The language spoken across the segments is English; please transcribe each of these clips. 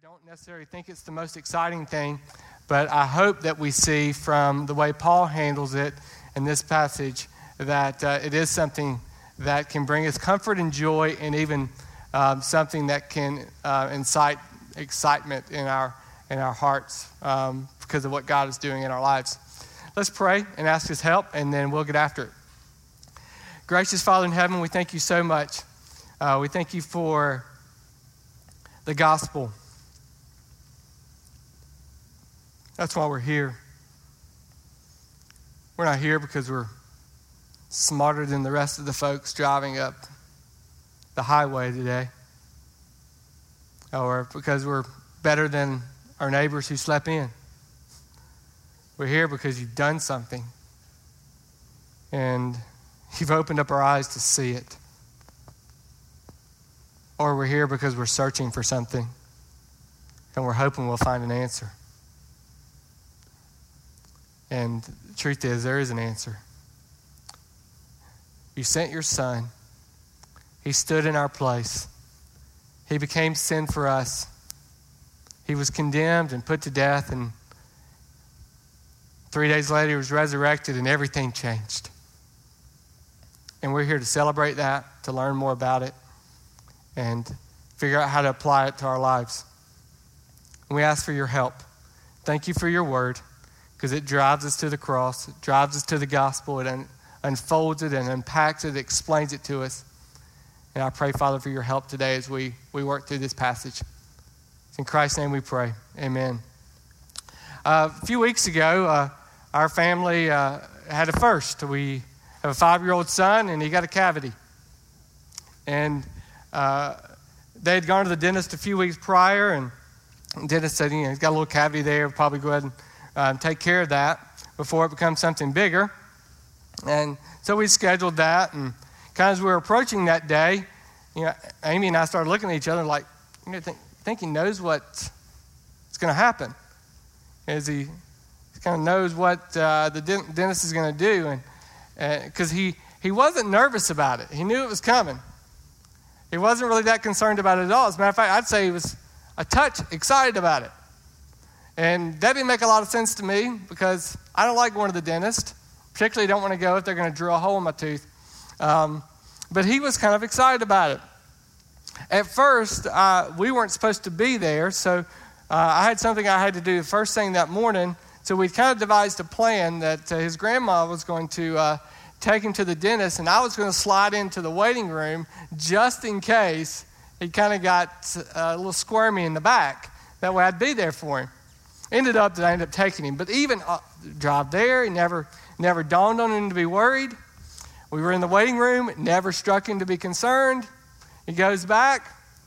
don't necessarily think it's the most exciting thing, but I hope that we see from the way Paul handles it in this passage that it is something that can bring us comfort and joy, and even something that can incite excitement in our hearts because of what God is doing in our lives. Let's pray and ask His help, and then we'll get after it. Gracious Father in heaven, we thank you so much. We thank you for the gospel. That's why we're here. We're not here because we're smarter than the rest of the folks driving up the highway today, or because we're better than our neighbors who slept in. We're here because you've done something, and you've opened up our eyes to see it. Or we're here because we're searching for something, and we're hoping we'll find an answer. And the truth is, there is an answer. You sent your Son. He stood in our place. He became sin for us. He was condemned and put to death, and 3 days later he was resurrected, and everything changed. And we're here to celebrate that, to learn more about it, and figure out how to apply it to our lives. And we ask for your help. Thank you for your word, because it drives us to the cross. It drives us to the gospel. It unfolds it and unpacks it, explains it to us. And I pray, Father, for your help today as we work through this passage. It's in Christ's name we pray. Amen. A few weeks ago, our family had a first. We have a 5-year-old son, and he got a cavity. And they had gone to the dentist a few weeks prior, and the dentist said, he's got a little cavity there. We'll probably go ahead and take care of that before it becomes something bigger. And so we scheduled that, and kind of as we were approaching that day, Amy and I started looking at each other like, think he knows what's going to happen. As he kind of knows what the dentist is going to do, and because he wasn't nervous about it. He knew it was coming. He wasn't really that concerned about it at all. As a matter of fact, I'd say he was a touch excited about it. And that didn't make a lot of sense to me because I don't like going to the dentist. Particularly don't want to go if they're going to drill a hole in my tooth. But he was kind of excited about it. At first, we weren't supposed to be there, so I had something I had to do the first thing that morning. So we kind of devised a plan that his grandma was going to take him to the dentist, and I was going to slide into the waiting room just in case he kind of got a little squirmy in the back. That way I'd be there for him. I ended up taking him. But even drive there, it never dawned on him to be worried. We were in the waiting room. It never struck him to be concerned. He goes back.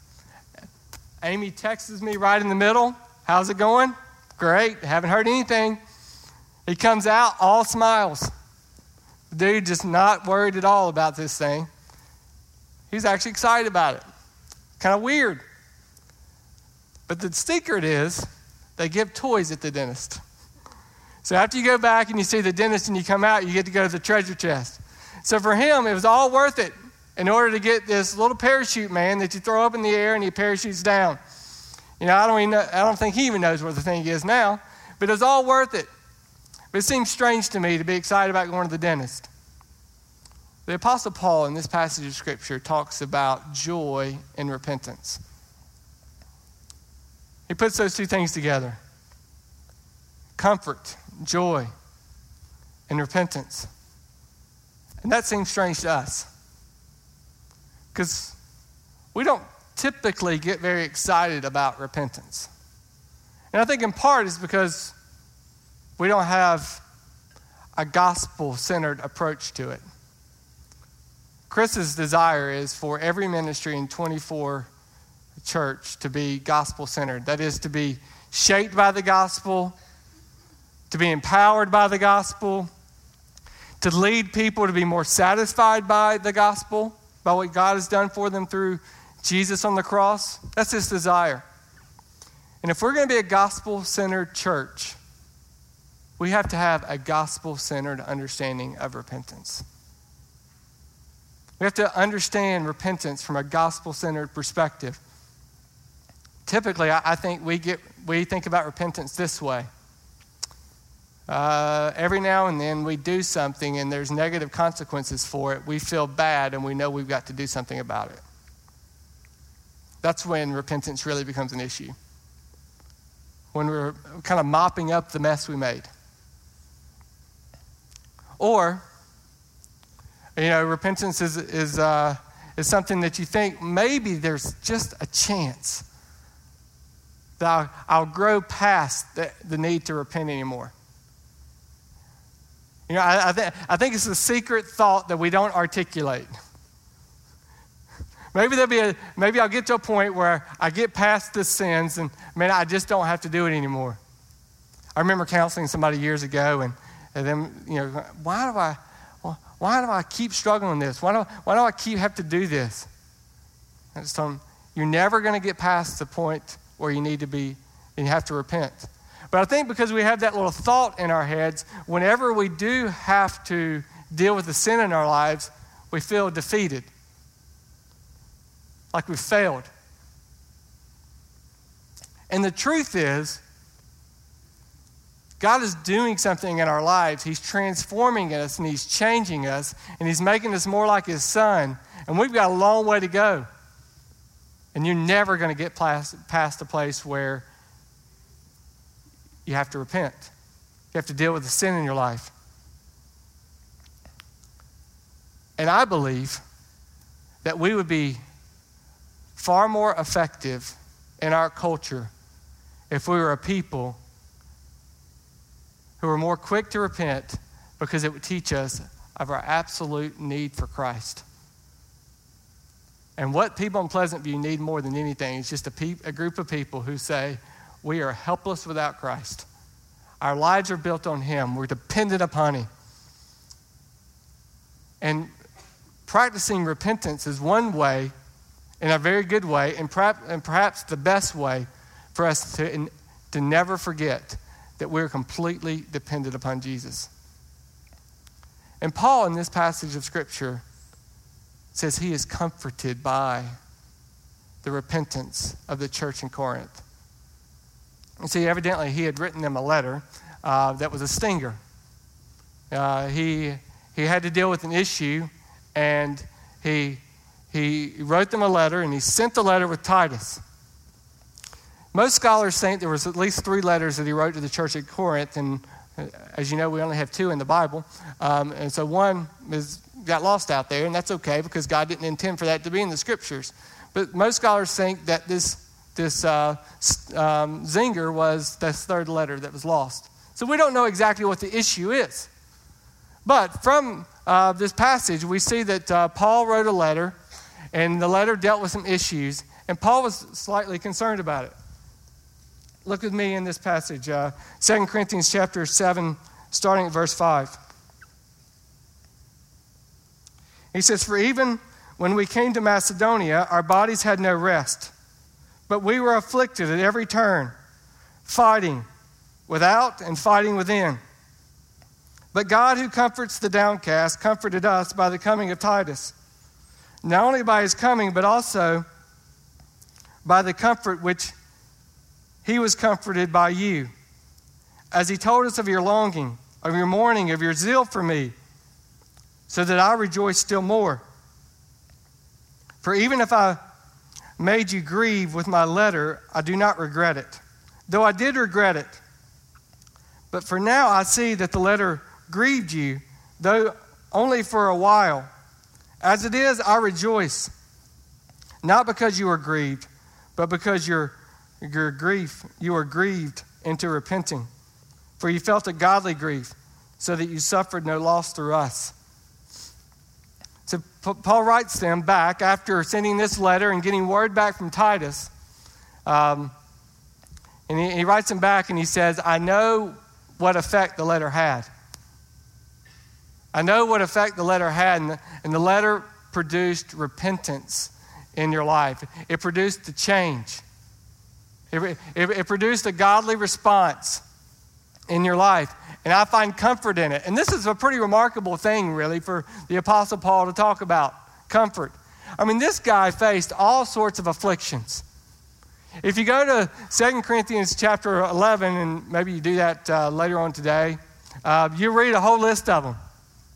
Amy texts me right in the middle. How's it going? Great. Haven't heard anything. He comes out, all smiles. The dude just not worried at all about this thing. He's actually excited about it. Kind of weird. But the secret is they give toys at the dentist. So after you go back and you see the dentist and you come out, you get to go to the treasure chest. So for him, it was all worth it in order to get this little parachute man that you throw up in the air and he parachutes down. I don't think he even knows where the thing is now, but it was all worth it. But it seems strange to me to be excited about going to the dentist. The Apostle Paul in this passage of Scripture talks about joy and repentance. He puts those two things together. Comfort, joy, and repentance. And that seems strange to us because we don't typically get very excited about repentance. And I think in part it's because we don't have a gospel-centered approach to it. Chris's desire is for every ministry in 24 church to be gospel-centered. That is, to be shaped by the gospel, to be empowered by the gospel, to lead people to be more satisfied by the gospel, by what God has done for them through Jesus on the cross. That's his desire. And if we're going to be a gospel-centered church, we have to have a gospel-centered understanding of repentance. We have to understand repentance from a gospel-centered perspective. typically, I think we think about repentance this way. Every now and then we do something and there's negative consequences for it. We feel bad and we know we've got to do something about it. That's when repentance really becomes an issue. When we're kind of mopping up the mess we made. Or, repentance is something that you think maybe there's just a chance that I'll grow past the need to repent anymore. I think it's a secret thought that we don't articulate. Maybe I'll get to a point where I get past the sins and, man, I just don't have to do it anymore. I remember counseling somebody years ago and then, why do I keep struggling with this? Why do I have to do this? I just told them, you're never going to get past the point where you need to be and you have to repent. But I think because we have that little thought in our heads, whenever we do have to deal with the sin in our lives, we feel defeated. Like we've failed. And the truth is, God is doing something in our lives. He's transforming us and He's changing us and He's making us more like His Son. And we've got a long way to go. And you're never going to get past the place where you have to repent. You have to deal with the sin in your life. And I believe that we would be far more effective in our culture if we were a people who were more quick to repent, because it would teach us of our absolute need for Christ. And what people in Pleasant View need more than anything is just a group of people who say, we are helpless without Christ. Our lives are built on Him. We're dependent upon Him. And practicing repentance is one way, in a very good way, and perhaps the best way for us to never forget that we're completely dependent upon Jesus. And Paul, in this passage of Scripture, says he is comforted by the repentance of the church in Corinth. And see, evidently he had written them a letter that was a stinger. He had to deal with an issue, and he wrote them a letter, and he sent the letter with Titus. Most scholars think there was at least 3 letters that he wrote to the church at Corinth, and as you know, we only have 2 in the Bible. And so one got lost out there, and that's okay because God didn't intend for that to be in the Scriptures. But most scholars think that this zinger was the 3rd letter that was lost. So we don't know exactly what the issue is. But from this passage, we see that Paul wrote a letter, and the letter dealt with some issues, and Paul was slightly concerned about it. Look with me in this passage, 2 Corinthians chapter 7, starting at verse 5. He says, for even when we came to Macedonia, our bodies had no rest, but we were afflicted at every turn, fighting without and fighting within. But God, who comforts the downcast, comforted us by the coming of Titus, not only by his coming, but also by the comfort which he was comforted by you, as he told us of your longing, of your mourning, of your zeal for me, so that I rejoice still more. For even if I made you grieve with my letter, I do not regret it, though I did regret it. But for now I see that the letter grieved you, though only for a while. As it is, I rejoice, not because you are grieved, but because you were grieved into repenting. For you felt a godly grief, so that you suffered no loss through us. So Paul writes them back after sending this letter and getting word back from Titus. And he writes them back and he says, I know what effect the letter had. I know what effect the letter had, and the letter produced repentance in your life. It produced a change. It produced a godly response in your life. And I find comfort in it. And this is a pretty remarkable thing, really, for the Apostle Paul to talk about, comfort. I mean, this guy faced all sorts of afflictions. If you go to 2 Corinthians chapter 11, and maybe you do that later on today, you read a whole list of them.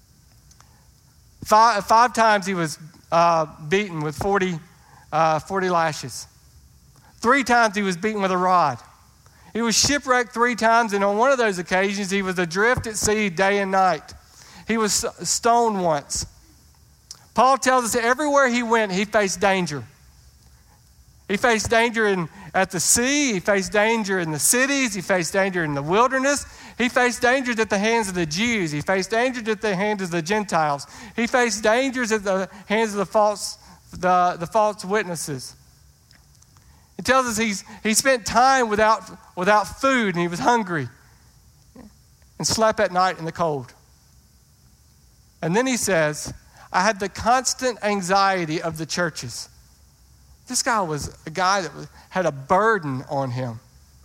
Five times he was beaten with 40 lashes. 3 times he was beaten with a rod. He was shipwrecked 3 times, and on one of those occasions, he was adrift at sea day and night. He was stoned once. Paul tells us that everywhere he went, he faced danger. He faced danger at the sea. He faced danger in the cities. He faced danger in the wilderness. He faced dangers at the hands of the Jews. He faced dangers at the hands of the Gentiles. He faced dangers at the hands of the false witnesses. It tells us he spent time without food, and he was hungry and slept at night in the cold. And then he says, I had the constant anxiety of the churches. This guy was a guy that had a burden on him.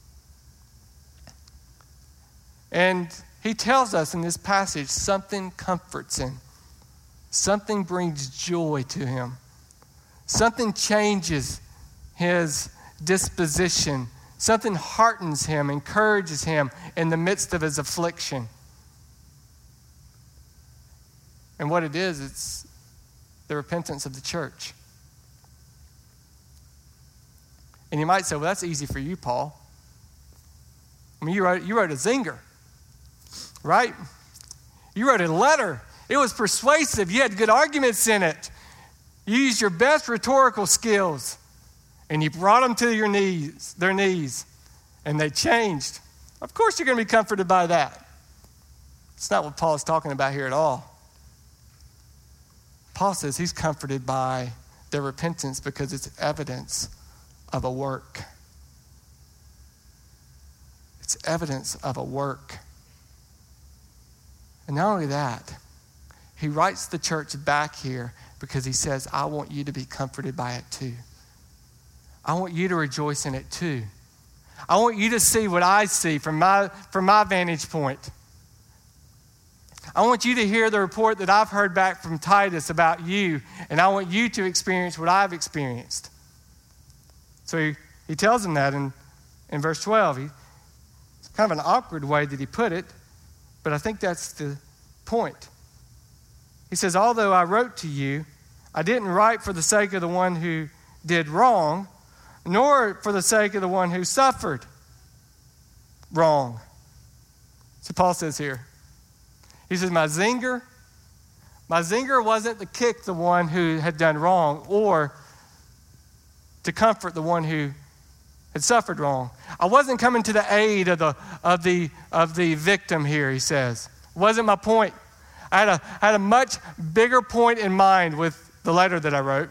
And he tells us in this passage, something comforts him. Something brings joy to him. Something changes his disposition. Something heartens him, encourages him in the midst of his affliction. And what it is, it's the repentance of the church. And you might say, well, that's easy for you, Paul. I mean, you wrote a zinger, right? You wrote a letter. It was persuasive. You had good arguments in it. You used your best rhetorical skills, and you brought them to their knees, and they changed. Of course you're going to be comforted by that. It's not what Paul is talking about here at all. Paul says he's comforted by their repentance because it's evidence of a work. It's evidence of a work. And not only that, he writes the church back here because he says, I want you to be comforted by it too. I want you to rejoice in it too. I want you to see what I see from my vantage point. I want you to hear the report that I've heard back from Titus about you, and I want you to experience what I've experienced. So he tells them that in verse 12. It's kind of an awkward way that he put it, but I think that's the point. He says, although I wrote to you, I didn't write for the sake of the one who did wrong, nor for the sake of the one who suffered wrong. So Paul says here, he says, my zinger wasn't to kick the one who had done wrong or to comfort the one who had suffered wrong. I wasn't coming to the aid of the victim here, he says. It wasn't my point. I had a much bigger point in mind with the letter that I wrote.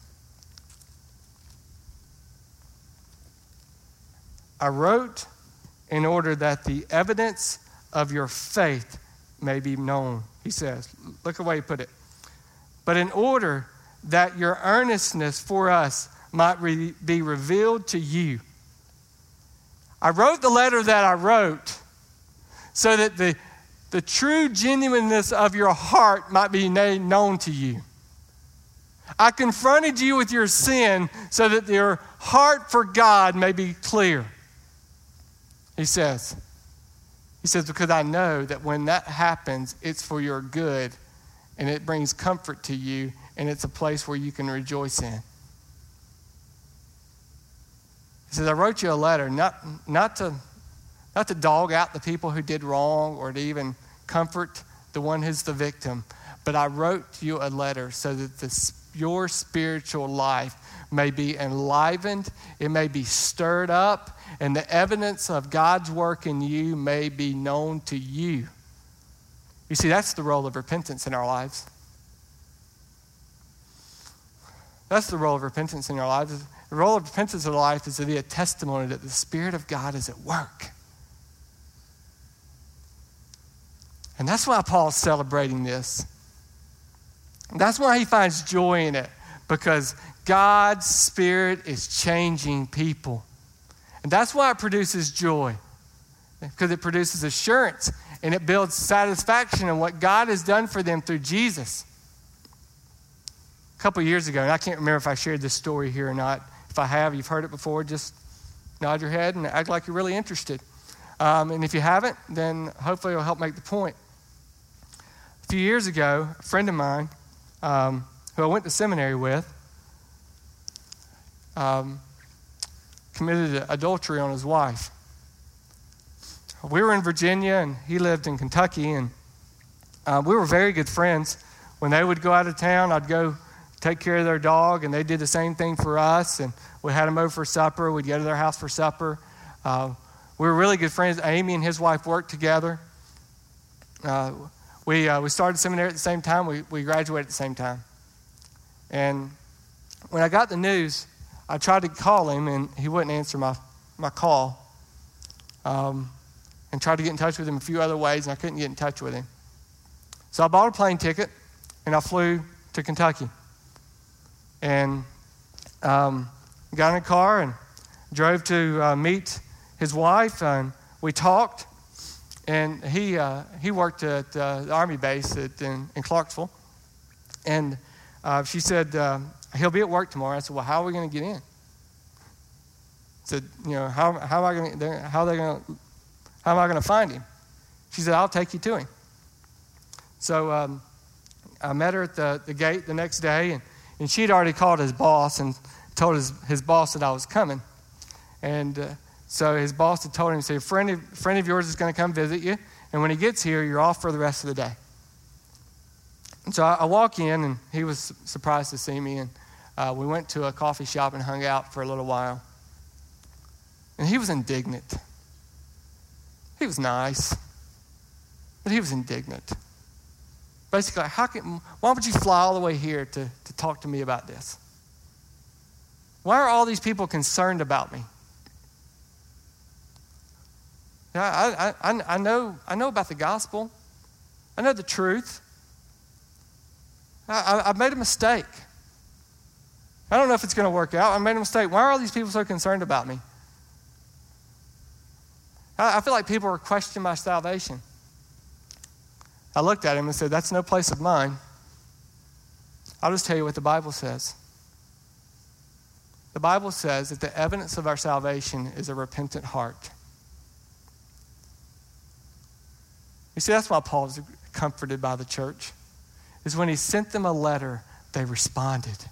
I wrote in order that the evidence of your faith may be known, he says. Look at the way he put it. But in order that your earnestness for us might be revealed to you. I wrote the letter that I wrote so that the true genuineness of your heart might be made known to you. I confronted you with your sin so that your heart for God may be clear. He says, because I know that when that happens, it's for your good, and it brings comfort to you, and it's a place where you can rejoice in. He says, I wrote you a letter, not to dog out the people who did wrong or to even comfort the one who's the victim, but I wrote you a letter so that your spiritual life may be enlivened, it may be stirred up, and the evidence of God's work in you may be known to you. You see, that's the role of repentance in our lives. That's the role of repentance in our lives. The role of repentance in our life is to be a testimony that the Spirit of God is at work. And that's why Paul's celebrating this. That's why he finds joy in it, because God's Spirit is changing people. And that's why it produces joy, because it produces assurance and it builds satisfaction in what God has done for them through Jesus. A couple years ago, and I can't remember if I shared this story here or not. If I have, you've heard it before, just nod your head and act like you're really interested. And if you haven't, then hopefully it'll help make the point. A few years ago, a friend of mine who I went to seminary with committed adultery on his wife. We were in Virginia and he lived in Kentucky, and we were very good friends. When they would go out of town, I'd go take care of their dog, and they did the same thing for us, and we had them over for supper. We'd go to their house for supper. We were really good friends. Amy and his wife worked together. We started seminary at the same time. We graduated at the same time. And when I got the news, I tried to call him, and he wouldn't answer my call. And tried to get in touch with him a few other ways, and I couldn't get in touch with him. So I bought a plane ticket, and I flew to Kentucky. And got in a car and drove to meet his wife, and we talked. And he worked at the Army base in Clarksville. And she said, he'll be at work tomorrow. I said, well, how are we going to get in? I said, how am I going to find him? She said, I'll take you to him. So I met her at the gate the next day, and she had already called his boss and told his boss that I was coming. And so his boss had told him, say, a friend of yours is going to come visit you, and when he gets here, you're off for the rest of the day. And so I walk in, and he was surprised to see me, and we went to a coffee shop and hung out for a little while. And he was indignant. He was nice, but he was indignant. Basically, why would you fly all the way here to talk to me about this? Why are all these people concerned about me? I know about the gospel. I know the truth. I've made a mistake. I don't know if it's going to work out. I made a mistake. Why are all these people so concerned about me? I feel like people are questioning my salvation. I looked at him and said, that's no place of mine. I'll just tell you what the Bible says. The Bible says that the evidence of our salvation is a repentant heart. You see, that's why Paul was comforted by the church. Is when he sent them a letter, they responded. It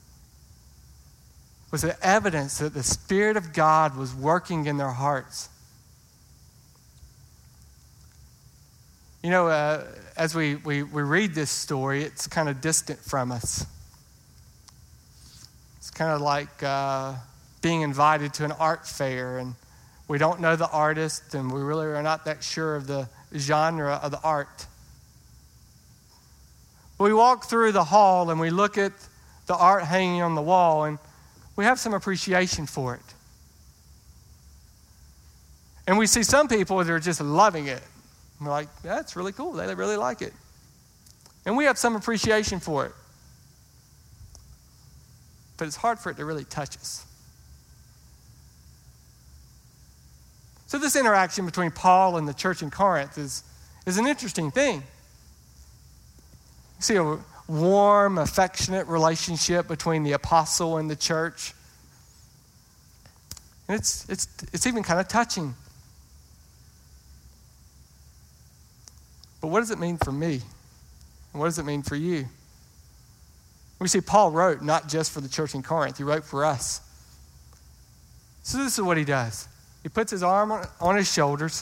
was the evidence that the Spirit of God was working in their hearts. As we read this story, it's kind of distant from us. It's kind of like being invited to an art fair, and we don't know the artist, and we really are not that sure of the genre of the art. We walk through the hall, and we look at the art hanging on the wall, and we have some appreciation for it. And we see some people that are just loving it. We're like, that's really cool. They really like it. And we have some appreciation for it. But it's hard for it to really touch us. So this interaction between Paul and the church in Corinth is an interesting thing. You see a warm, affectionate relationship between the apostle and the church. And it's even kind of touching. But what does it mean for me? And what does it mean for you? We see Paul wrote not just for the church in Corinth. He wrote for us. So this is what he does. He puts his arm on our shoulders,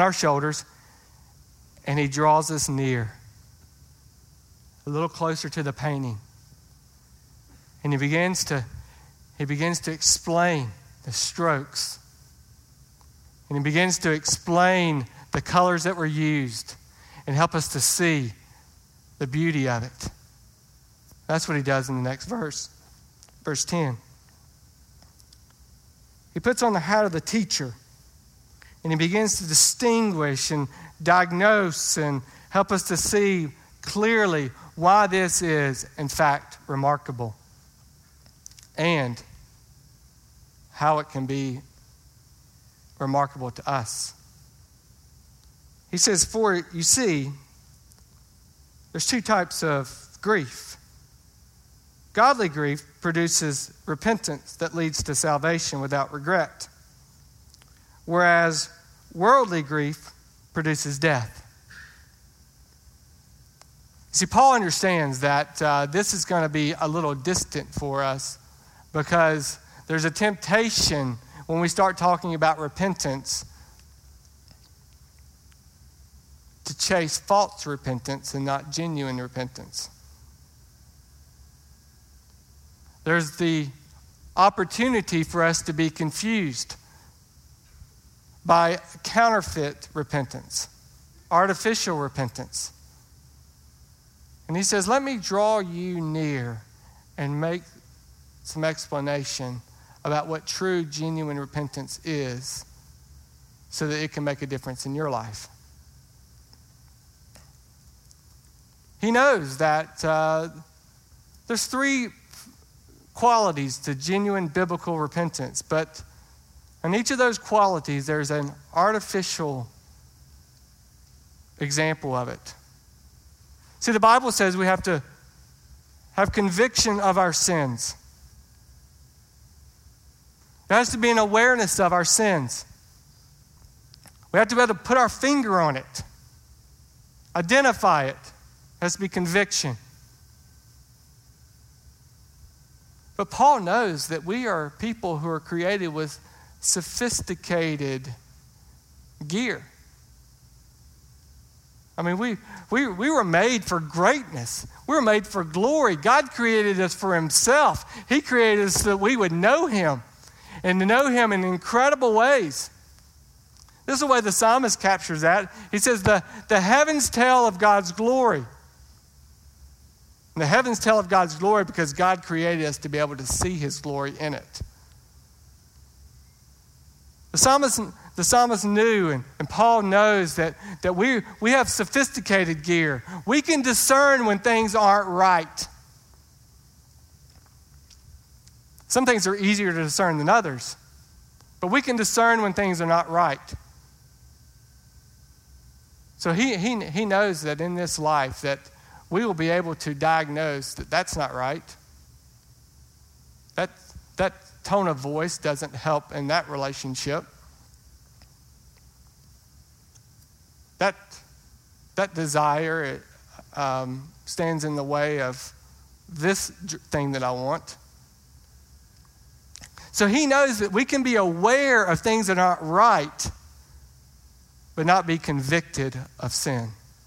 and he draws us near, a little closer to the painting. And he begins to explain the strokes. And he begins to explain the colors that were used and help us to see the beauty of it. That's what he does in the next verse, verse 10. He puts on the hat of the teacher, and he begins to distinguish and diagnose and help us to see clearly why this is, in fact, remarkable, and how it can be remarkable to us. He says, for you see, there's two types of grief. Godly grief produces repentance that leads to salvation without regret. whereas worldly grief produces death. See, Paul understands that this is going to be a little distant for us because there's a temptation when we start talking about repentance to chase false repentance and not genuine repentance. There's the opportunity for us to be confused by counterfeit repentance, artificial repentance. And he says, let me draw you near and make some explanation about what true, genuine repentance is so that it can make a difference in your life. He knows that there's three qualities to genuine biblical repentance, but in each of those qualities, there's an artificial example of it. See, the Bible says we have to have conviction of our sins. There has to be an awareness of our sins. We have to be able to put our finger on it, identify it. It has to be conviction. But Paul knows that we are people who are created with sophisticated gear. I mean, we were made for greatness. We were made for glory. God created us for himself. He created us so that we would know him and to know him in incredible ways. This is the way the psalmist captures that. He says, the heavens tell of God's glory. And the heavens tell of God's glory because God created us to be able to see his glory in it. The psalmist knew, and Paul knows that we have sophisticated gear. We can discern when things aren't right. Some things are easier to discern than others, but we can discern when things are not right. So he knows that in this life that we will be able to diagnose that that's not right. That tone of voice doesn't help in that relationship. That desire stands in the way of this thing that I want. So he knows that we can be aware of things that aren't right, but not be convicted of sin.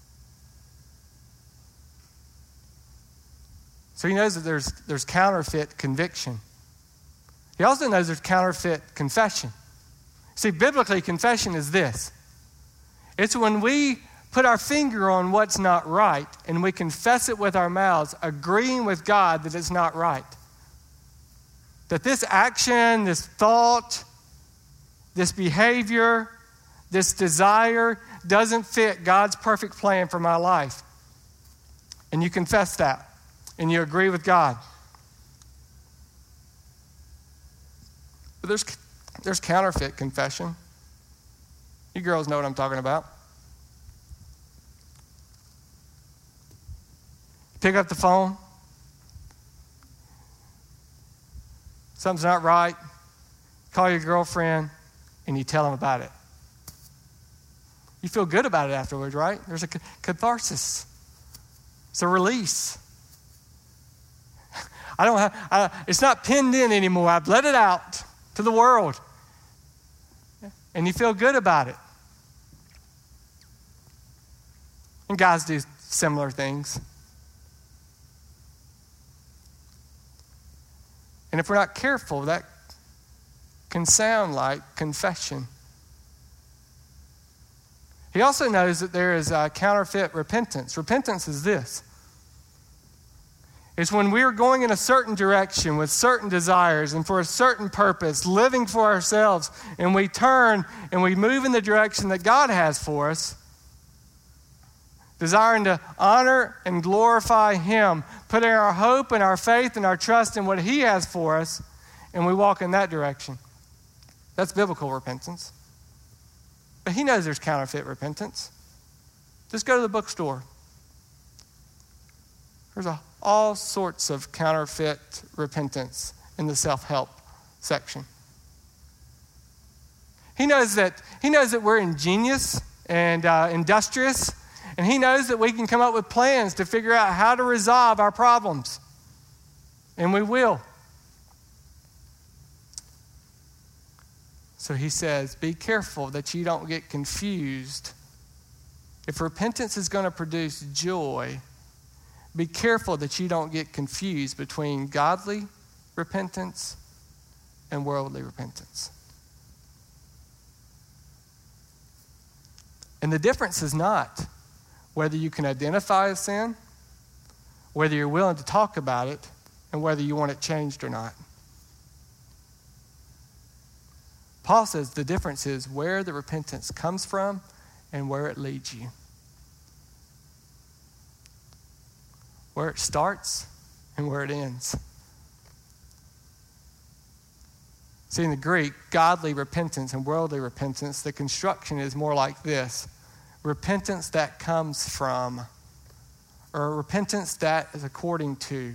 So he knows that there's counterfeit conviction. He also knows there's counterfeit confession. See, biblically, confession is this. It's when we put our finger on what's not right and we confess it with our mouths, agreeing with God that it's not right. That this action, this thought, this behavior, this desire doesn't fit God's perfect plan for my life. And you confess that and you agree with God. But there's counterfeit confession. You girls know what I'm talking about. Pick up the phone. Something's not right. Call your girlfriend and you tell them about it. You feel good about it afterwards, right? There's a catharsis. It's a release. It's not pinned in anymore. I've let it out to the world. And you feel good about it. And guys do similar things. And if we're not careful, that can sound like confession. He also knows that there is counterfeit repentance. Repentance is this. It's when we are going in a certain direction with certain desires and for a certain purpose, living for ourselves, and we turn and we move in the direction that God has for us, desiring to honor and glorify him, putting our hope and our faith and our trust in what he has for us, and we walk in that direction. That's biblical repentance. But he knows there's counterfeit repentance. Just go to the bookstore. There's all sorts of counterfeit repentance in the self-help section. He knows that we're ingenious and industrious, and he knows that we can come up with plans to figure out how to resolve our problems. And we will. So he says, be careful that you don't get confused. If repentance is going to produce joy, be careful that you don't get confused between godly repentance and worldly repentance. And the difference is not whether you can identify a sin, whether you're willing to talk about it, and whether you want it changed or not. Paul says the difference is where the repentance comes from and where it leads you. Where it starts and where it ends. See, in the Greek, godly repentance and worldly repentance, the construction is more like this. Repentance that comes from, or repentance that is according to.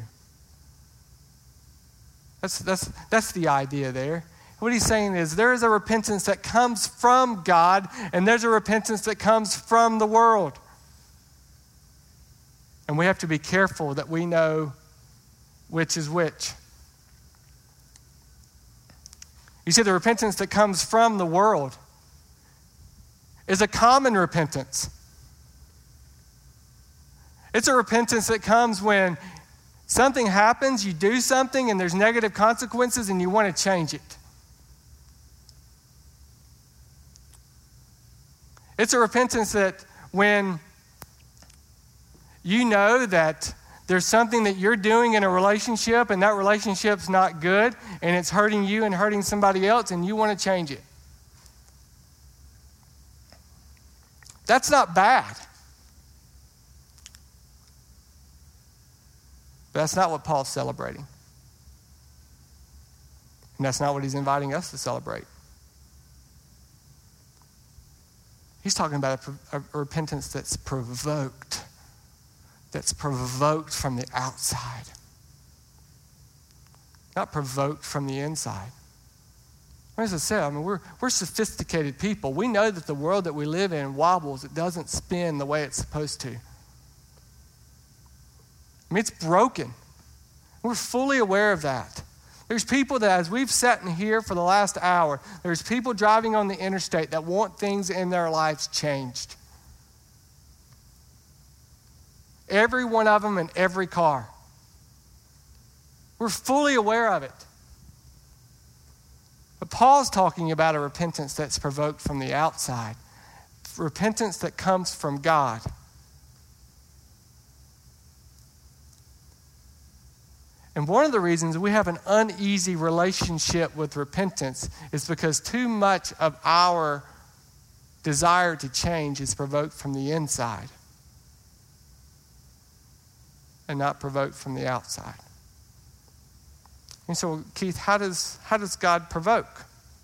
That's the idea there. What he's saying is there is a repentance that comes from God, and there's a repentance that comes from the world. And we have to be careful that we know which is which. You see, the repentance that comes from the world is a common repentance. It's a repentance that comes when something happens, you do something, and there's negative consequences, and you want to change it. It's a repentance that when you know that there's something that you're doing in a relationship and that relationship's not good and it's hurting you and hurting somebody else and you want to change it. That's not bad. But that's not what Paul's celebrating. And that's not what he's inviting us to celebrate. He's talking about a repentance that's provoked from the outside, not provoked from the inside. As I said, we're sophisticated people. We know that the world that we live in wobbles. It doesn't spin the way it's supposed to. It's broken. We're fully aware of that. There's people that, as we've sat in here for the last hour, there's people driving on the interstate that want things in their lives changed. Every one of them in every car. We're fully aware of it. But Paul's talking about a repentance that's provoked from the outside. Repentance that comes from God. And one of the reasons we have an uneasy relationship with repentance is because too much of our desire to change is provoked from the inside and not provoked from the outside. And so, Keith, how does God provoke?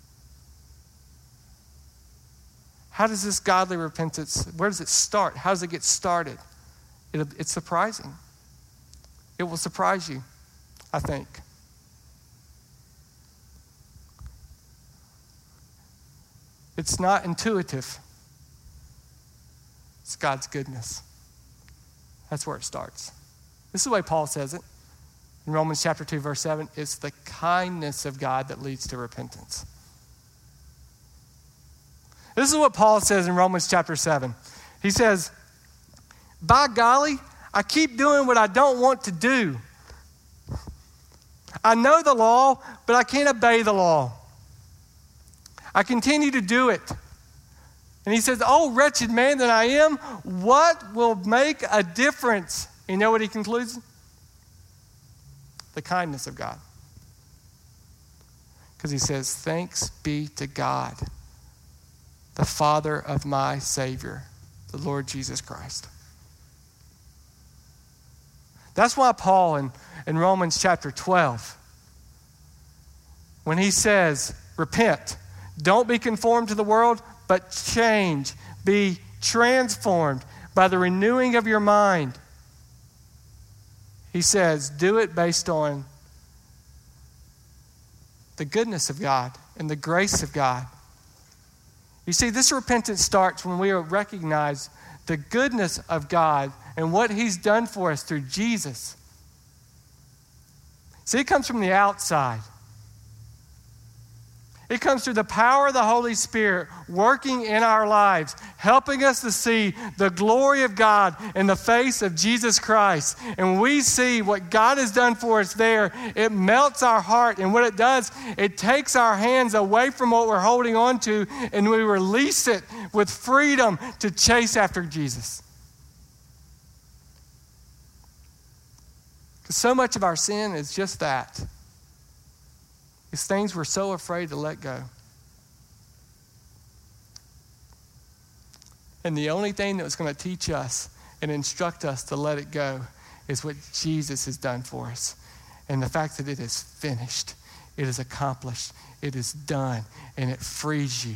How does this godly repentance, where does it start? How does it get started? It's surprising. It will surprise you, I think. It's not intuitive. It's God's goodness. That's where it starts. This is the way Paul says it. In Romans chapter 2, verse 7, it's the kindness of God that leads to repentance. This is what Paul says in Romans chapter 7. He says, by golly, I keep doing what I don't want to do. I know the law, but I can't obey the law. I continue to do it. And he says, oh, wretched man that I am, what will make a difference? You know what he concludes? The kindness of God. Because he says, thanks be to God, the Father of my Savior, the Lord Jesus Christ. That's why Paul in Romans chapter 12, when he says, repent, don't be conformed to the world, but change, be transformed by the renewing of your mind. He says, do it based on the goodness of God and the grace of God. You see, this repentance starts when we recognize the goodness of God and what he's done for us through Jesus. See, it comes from the outside. It comes through the power of the Holy Spirit working in our lives, helping us to see the glory of God in the face of Jesus Christ. And when we see what God has done for us there, it melts our heart. And what it does, it takes our hands away from what we're holding on to, and we release it with freedom to chase after Jesus. Because so much of our sin is just that. It's things we're so afraid to let go. And the only thing that's going to teach us and instruct us to let it go is what Jesus has done for us. And the fact that it is finished, it is accomplished, it is done, and it frees you.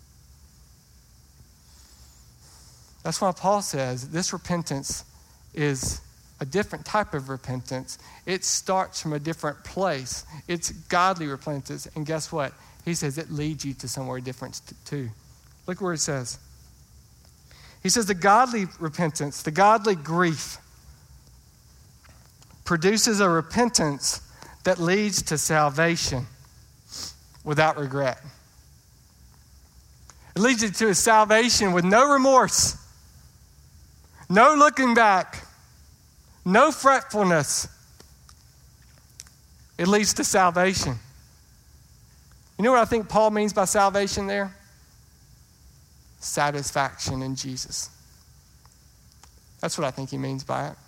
That's why Paul says this repentance is a different type of repentance. It starts from a different place. It's godly repentance. And guess what? He says it leads you to somewhere different too. Look where it says. He says the godly repentance, the godly grief, produces a repentance that leads to salvation without regret. It leads you to a salvation with no remorse, no looking back, no fretfulness. It leads to salvation. You know what I think Paul means by salvation there? Satisfaction in Jesus. That's what I think he means by it.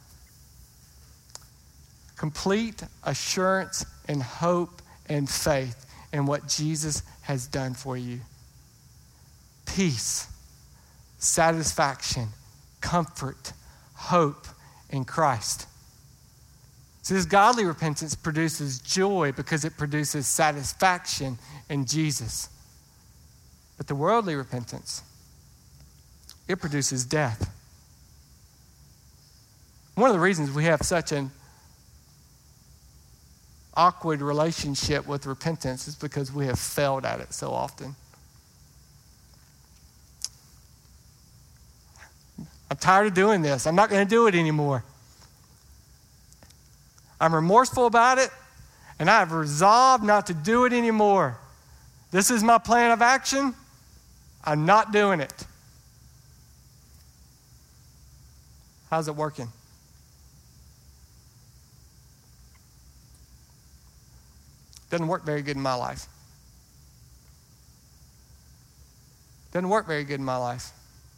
Complete assurance and hope and faith in what Jesus has done for you. Peace, satisfaction, comfort, hope in Christ. So this godly repentance produces joy because it produces satisfaction in Jesus. But the worldly repentance, it produces death. One of the reasons we have such an awkward relationship with repentance is because we have failed at it so often. I'm tired of doing this. I'm not going to do it anymore. I'm remorseful about it, and I have resolved not to do it anymore. This is my plan of action. I'm not doing it. How's it working? Doesn't work very good in my life. Doesn't work very good in my life.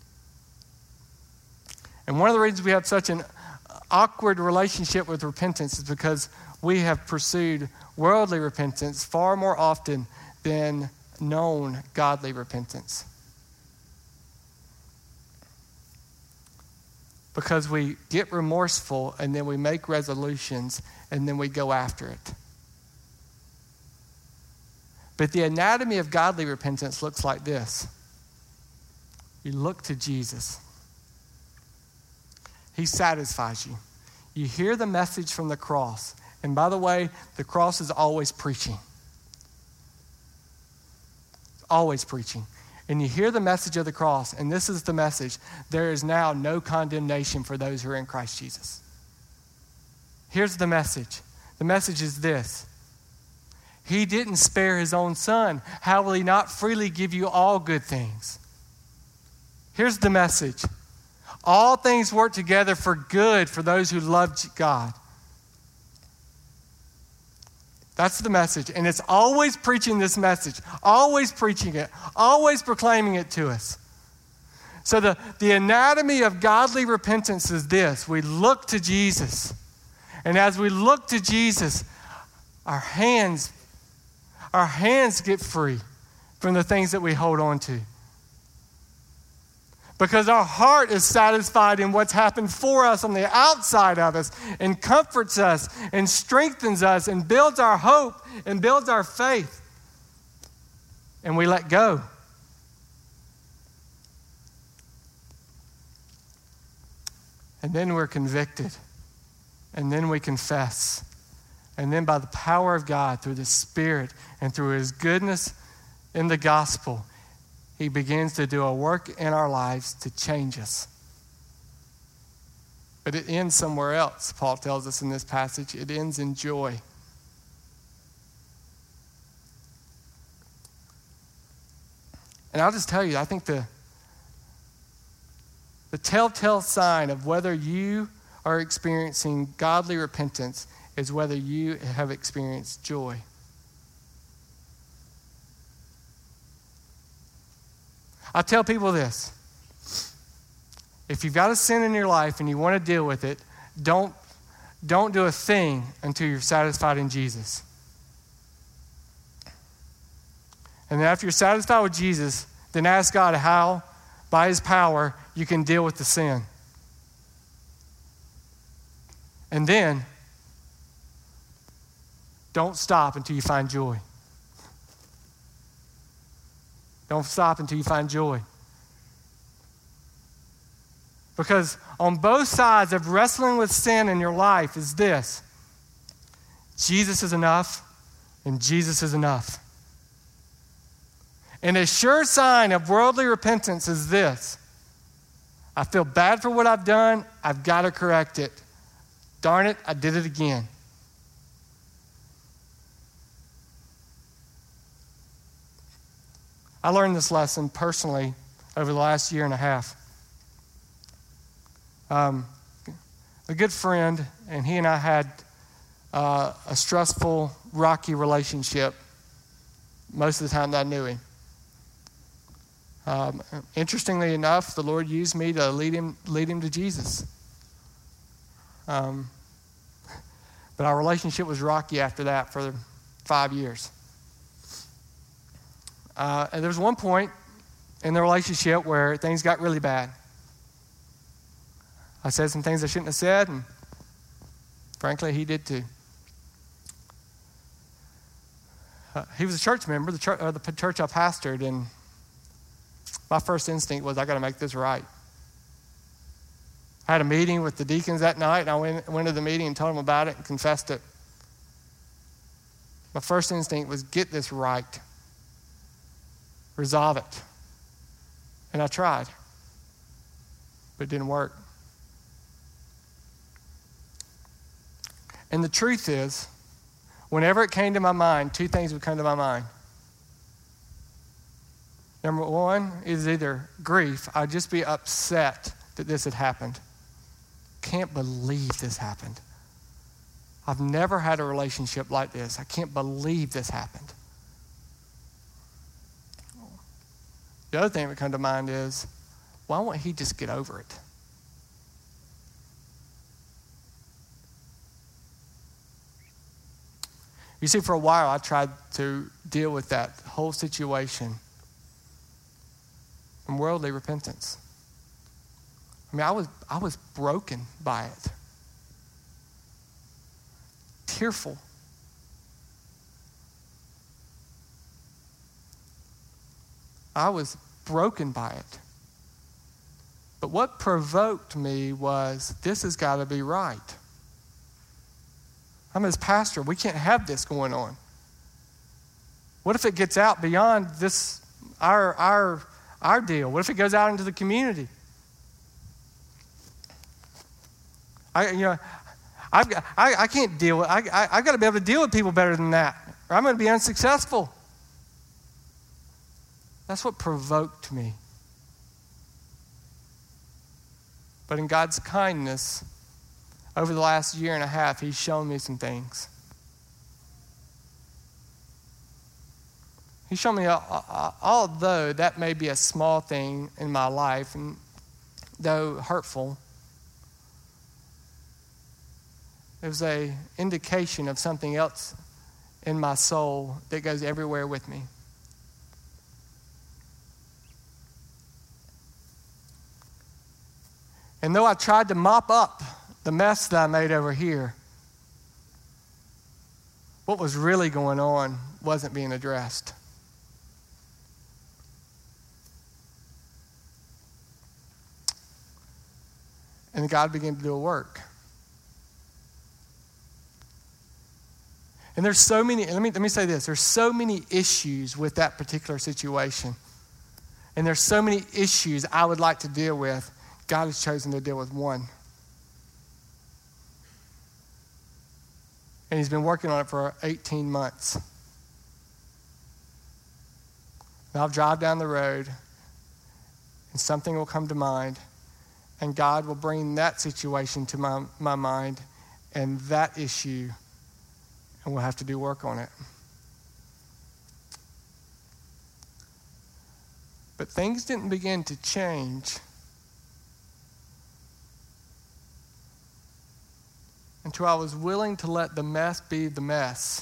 And one of the reasons we have such an awkward relationship with repentance is because we have pursued worldly repentance far more often than known godly repentance. Because we get remorseful and then we make resolutions and then we go after it. But the anatomy of godly repentance looks like this. You look to Jesus. He satisfies you. You hear the message from the cross. And by the way, the cross is always preaching. It's always preaching. And you hear the message of the cross, and this is the message. There is now no condemnation for those who are in Christ Jesus. Here's the message. The message is this. He didn't spare his own son. How will he not freely give you all good things? Here's the message. All things work together for good for those who love God. That's the message. And it's always preaching this message, always preaching it, always proclaiming it to us. So the anatomy of godly repentance is this. We look to Jesus. And as we look to Jesus, our hands get free from the things that we hold on to. Because our heart is satisfied in what's happened for us on the outside of us and comforts us and strengthens us and builds our hope and builds our faith. And we let go. And then we're convicted. And then we confess. And then by the power of God, through the Spirit and through His goodness in the gospel, he begins to do a work in our lives to change us. But it ends somewhere else, Paul tells us in this passage. It ends in joy. And I'll just tell you, I think the telltale sign of whether you are experiencing godly repentance is whether you have experienced joy. I tell people this. If you've got a sin in your life and you want to deal with it, don't do a thing until you're satisfied in Jesus. And then after you're satisfied with Jesus, then ask God how, by his power, you can deal with the sin. And then, don't stop until you find joy. Don't stop until you find joy. Because on both sides of wrestling with sin in your life is this: Jesus is enough, and Jesus is enough. And a sure sign of worldly repentance is this: I feel bad for what I've done, I've got to correct it. Darn it, I did it again. I learned this lesson personally over the last year and a half. A good friend, and he and I had a stressful, rocky relationship most of the time that I knew him. Interestingly enough, the Lord used me to lead him to Jesus. But our relationship was rocky after that for 5 years. And there was one point in the relationship where things got really bad. I said some things I shouldn't have said, and frankly, he did too. He was a church member, the church I pastored, and my first instinct was, I got to make this right. I had a meeting with the deacons that night, and I went to the meeting and told them about it and confessed it. My first instinct was, get this right. Resolve it. And I tried, but it didn't work. And the truth is, whenever it came to my mind, two things would come to my mind. Number one is either grief. I'd just be upset that this had happened. Can't believe this happened. I've never had a relationship like this. I can't believe this happened. The other thing that would come to mind is, why won't he just get over it? You see, for a while, I tried to deal with that whole situation from worldly repentance. I mean, I was broken by it. Tearful. I was broken by it. But what provoked me was, this has got to be right. I'm his pastor. We can't have this going on. What if it gets out beyond this, our deal? What if it goes out into the community? I can't deal with. I got to be able to deal with people better than that, or I'm going to be unsuccessful. That's what provoked me. But in God's kindness, over the last year and a half, he's shown me some things. He's shown me, although that may be a small thing in my life, and though hurtful, it was an indication of something else in my soul that goes everywhere with me. And though I tried to mop up the mess that I made over here, what was really going on wasn't being addressed. And God began to do a work. And there's so many, let me say this, there's so many issues with that particular situation. And there's so many issues I would like to deal with. God has chosen to deal with one. And he's been working on it for 18 months. And I'll drive down the road, and something will come to mind, and God will bring that situation to my mind and that issue, and we'll have to do work on it. But things didn't begin to change until I was willing to let the mess be the mess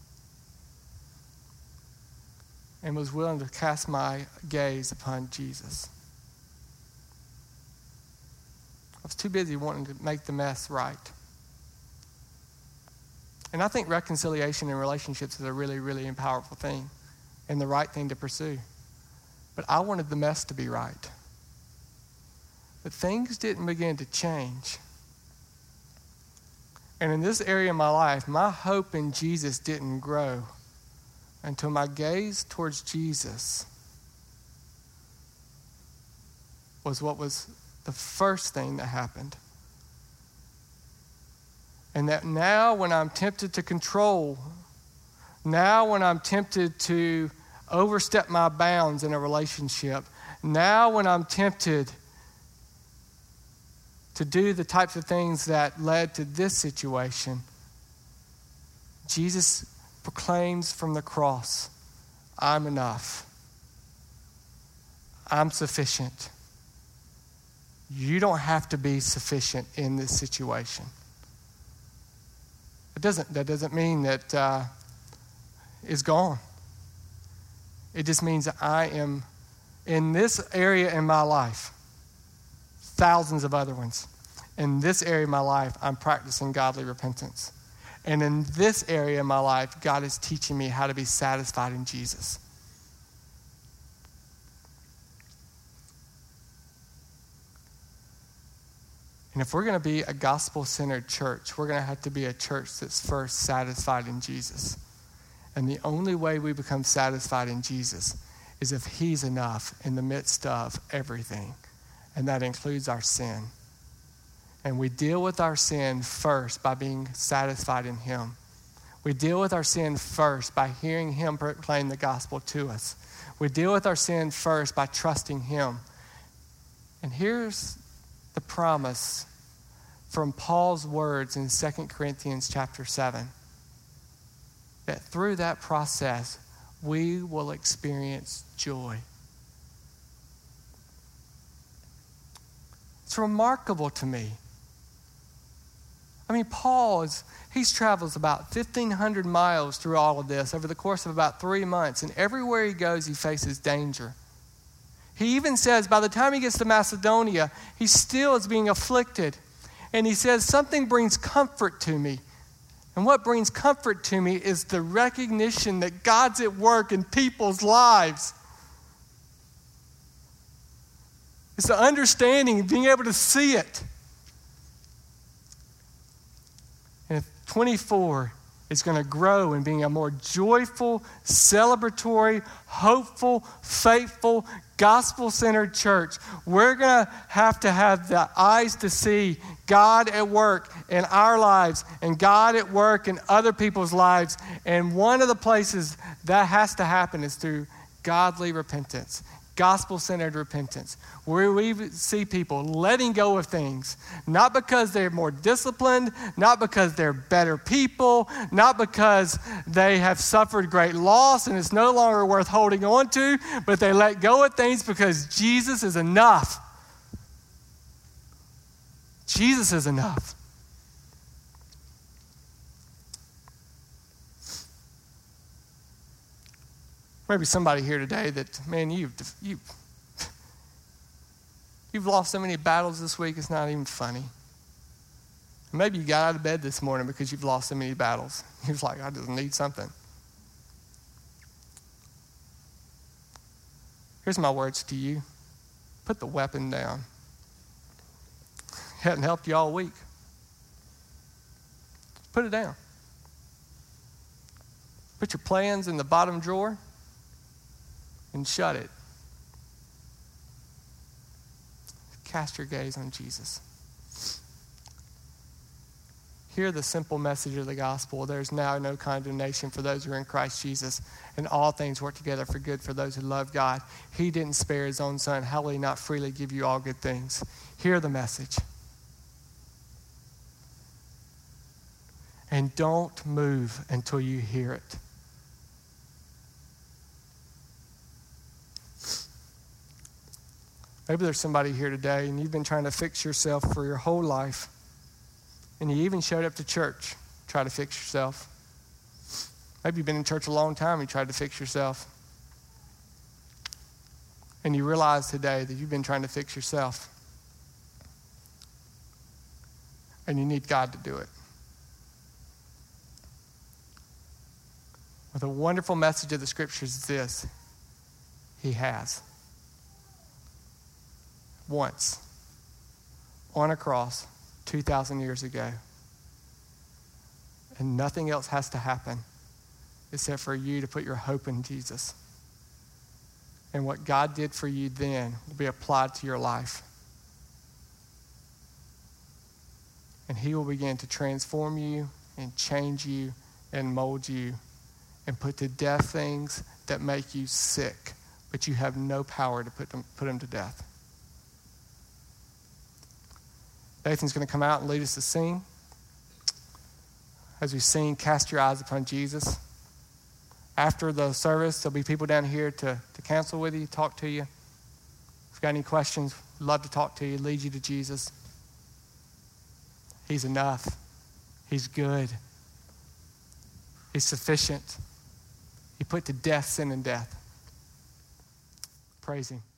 and was willing to cast my gaze upon Jesus. I was too busy wanting to make the mess right. And I think reconciliation in relationships is a really, really powerful thing and the right thing to pursue. But I wanted the mess to be right. But things didn't begin to change. And in this area of my life, my hope in Jesus didn't grow until my gaze towards Jesus was what was the first thing that happened. And that now when I'm tempted to control, now when I'm tempted to overstep my bounds in a relationship, now when I'm tempted to do the types of things that led to this situation, Jesus proclaims from the cross, I'm enough. I'm sufficient. You don't have to be sufficient in this situation. That doesn't mean that it's gone. It just means that I am in this area in my life, thousands of other ones. In this area of my life, I'm practicing godly repentance. And in this area of my life, God is teaching me how to be satisfied in Jesus. And if we're going to be a gospel-centered church, we're going to have to be a church that's first satisfied in Jesus. And the only way we become satisfied in Jesus is if he's enough in the midst of everything. And that includes our sin. And we deal with our sin first by being satisfied in him. We deal with our sin first by hearing him proclaim the gospel to us. We deal with our sin first by trusting him. And here's the promise from Paul's words in 2 Corinthians chapter 7. That through that process, we will experience joy. It's remarkable to me. I mean, Paul he travels about 1,500 miles through all of this over the course of about 3 months. And everywhere he goes, he faces danger. He even says by the time he gets to Macedonia, he still is being afflicted. And he says, something brings comfort to me. And what brings comfort to me is the recognition that God's at work in people's lives. It's the understanding, being able to see it. And 24 is going to grow in being a more joyful, celebratory, hopeful, faithful, gospel-centered church. We're going to have the eyes to see God at work in our lives and God at work in other people's lives. And one of the places that has to happen is through godly repentance, gospel-centered repentance, where we see people letting go of things, not because they're more disciplined, not because they're better people, not because they have suffered great loss and it's no longer worth holding on to, but they let go of things because Jesus is enough. Jesus is enough. Maybe somebody here today that, man, you've lost so many battles this week, it's not even funny. Maybe you got out of bed this morning because you've lost so many battles. You're like, I just need something. Here's my words to you. Put the weapon down. It hadn't helped you all week. Put it down. Put your plans in the bottom drawer and shut it. cast your gaze on Jesus. Hear the simple message of the gospel. There's now no condemnation for those who are in Christ Jesus, and all things work together for good for those who love God. He didn't spare his own son. How will he not freely give you all good things? Hear the message. And don't move until you hear it. Maybe there's somebody here today and you've been trying to fix yourself for your whole life. And you even showed up to church, try to fix yourself. Maybe you've been in church a long time, you tried to fix yourself. And you realize today that you've been trying to fix yourself. And you need God to do it. Well, the wonderful message of the scriptures is this: he has. Once, on a cross, 2,000 years ago. And nothing else has to happen except for you to put your hope in Jesus. And what God did for you then will be applied to your life. And he will begin to transform you and change you and mold you and put to death things that make you sick, but you have no power to put them to death. Nathan's going to come out and lead us to sing. As we sing, cast your eyes upon Jesus. After the service, there'll be people down here to counsel with you, talk to you. If you've got any questions, we'd love to talk to you, lead you to Jesus. He's enough. He's good. He's sufficient. He put to death sin and death. Praise him.